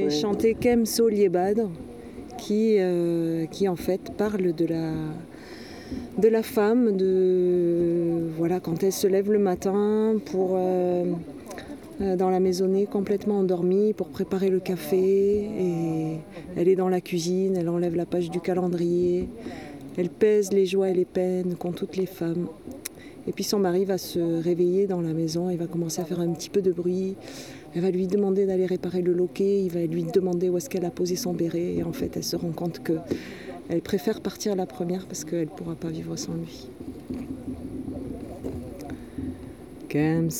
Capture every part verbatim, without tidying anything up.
ouais. chanté Kem Soliebad, qui, euh, qui en fait parle de la, de la femme, de, voilà, quand elle se lève le matin pour, euh, euh, dans la maisonnée complètement endormie pour préparer le café, et elle est dans la cuisine, elle enlève la page du calendrier, elle pèse les joies et les peines qu'ont toutes les femmes. Et puis son mari va se réveiller dans la maison, il va commencer à faire un petit peu de bruit. Elle va lui demander d'aller réparer le loquet, il va lui demander où est-ce qu'elle a posé son béret. Et en fait, elle se rend compte qu'elle préfère partir la première parce qu'elle ne pourra pas vivre sans lui. Kem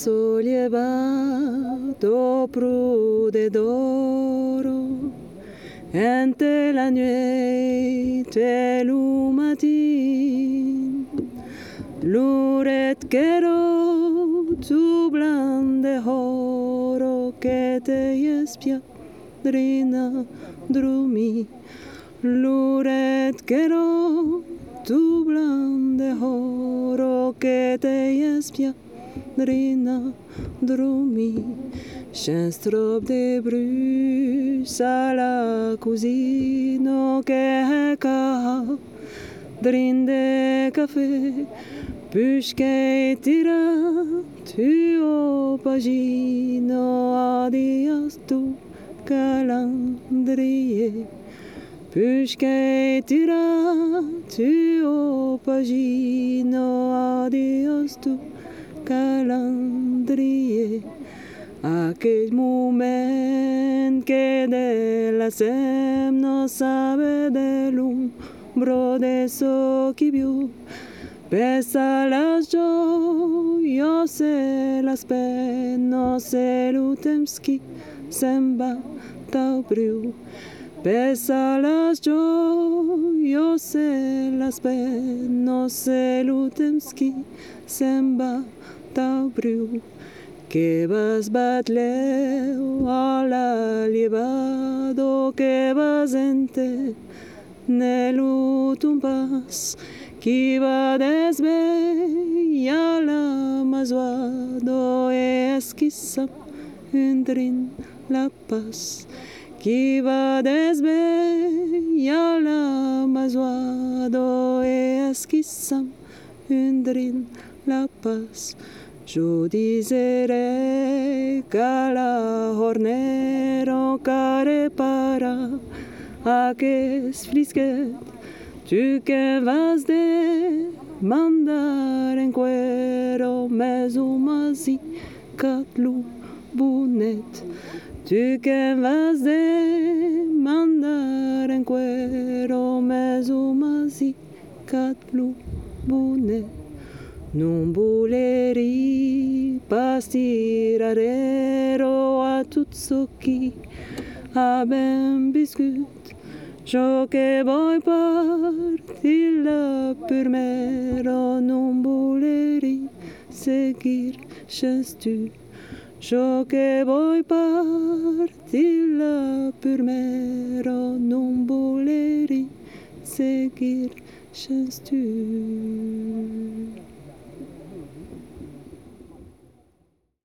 soliebato prude d'oro, entre la nuit et le matin, luret quero tu blande oro que te espiadrina drumi, luret quero tu blande oro que te espiadrina drumi, Scenstrop de brus à la cousine que ca drinde café, puisque tira tu au pagino adias tu calendrier, puisque tira tu au pagino adias tu calendrier. Aquel moment que de la sem no sabe del umbro de so que vio, pesa las joyos e las penas e lutemski semba taubriu, pesa las joyos e las penas e lutemski semba taubriu. Que vas batleu a la lievado, que vas ente nelu tumpas, que va desve a la mazuado e esquissa undrin la paz, que va desve a la mazuado e esquissa undrin la paz. Yo diseré que la hornero care para a que flisquet, tu que vas de mandar en cuero mesumazi catlu bunet, tu que vas de mandar en cuero mesumazi catlu bunet. Non voleri pastirarero a tutsoki a ben biscuit, yo que voy partir la primero, non voleri seguir tu, yo que voy partir la primero, non voleri seguir tu.